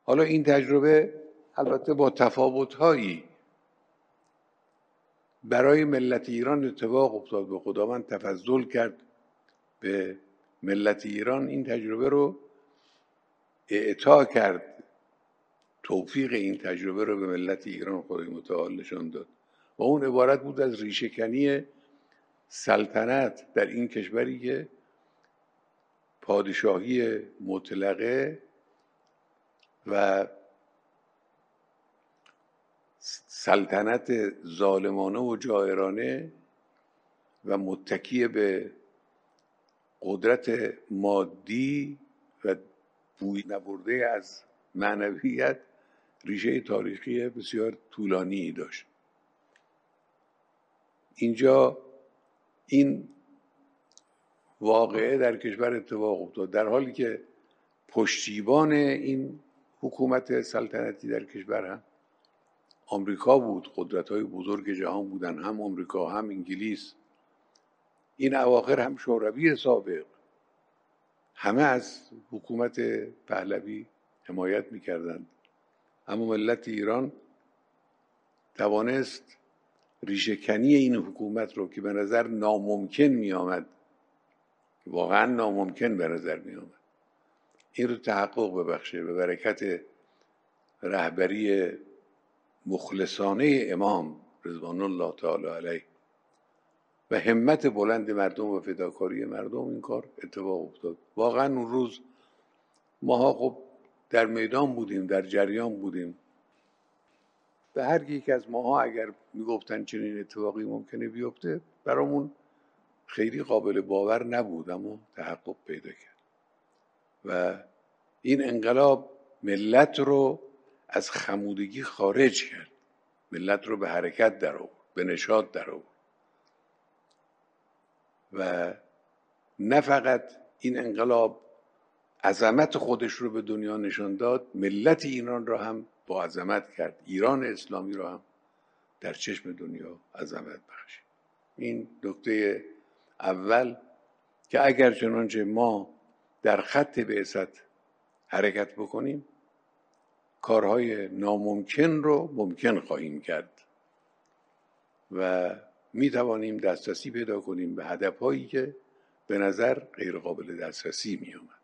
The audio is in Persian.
حالا این تجربه البته با تفاوت‌هایی برای ملت ایران اتفاق افتاد. به خداوند تفضل کرد به ملت ایران، این تجربه رو اعطا کرد، توفیق این تجربه رو به ملت ایران خدای متعال نشان داد و اون عبارت بود از ریشه‌کنی سلطنت در این کشوری که پادشاهی مطلقه و سلطنت ظالمانه و جائرانه و متکی به قدرت مادی و بوی نبرده از معنویت ریشه تاریخی بسیار طولانی داشت. اینجا این واقعه در کشور اتفاق افتاد در حالی که پشتیبان این حکومت سلطنتی در کشور هم آمریکا بود. قدرت‌های بزرگ جهان بودن، هم آمریکا هم انگلیس. این اواخر هم شوروی سابق، همه از حکومت پهلوی حمایت می‌کردند. اما ملت ایران توانست ریشه‌کنی این حکومت رو که به نظر ناممکن می‌آمد، واقعا ناممکن به نظر می‌آمد، این رو تحقق ببخشه به برکت رهبری مخلصانه امام رضوان الله تعالی علیه و همت بلند مردم و فداکاری مردم این کار اتفاق افتاد. واقعا اون روز ماها خب در میدان بودیم، در جریان بودیم. به هر یک از ماها اگر میگفتن چنین اتفاقی ممکنه بیفته برامون خیلی قابل باور نبود، اما تحقق پیدا کرد و این انقلاب ملت رو از خمودگی خارج کرد، ملت رو به حرکت در آورد، به نشاط در آورد و نه فقط این انقلاب عظمت خودش رو به دنیا نشان داد، ملت ایران را هم با عظمت کرد، ایران اسلامی را هم در چشم دنیا عظمت بخشید. این نکته اول که اگر چنانچه ما در خط بعثت حرکت بکنیم کارهای ناممکن رو ممکن خواهیم کرد و می توانیم دسترسی پیدا کنیم به هدفهایی که به نظر غیر قابل دسترسی می آمد.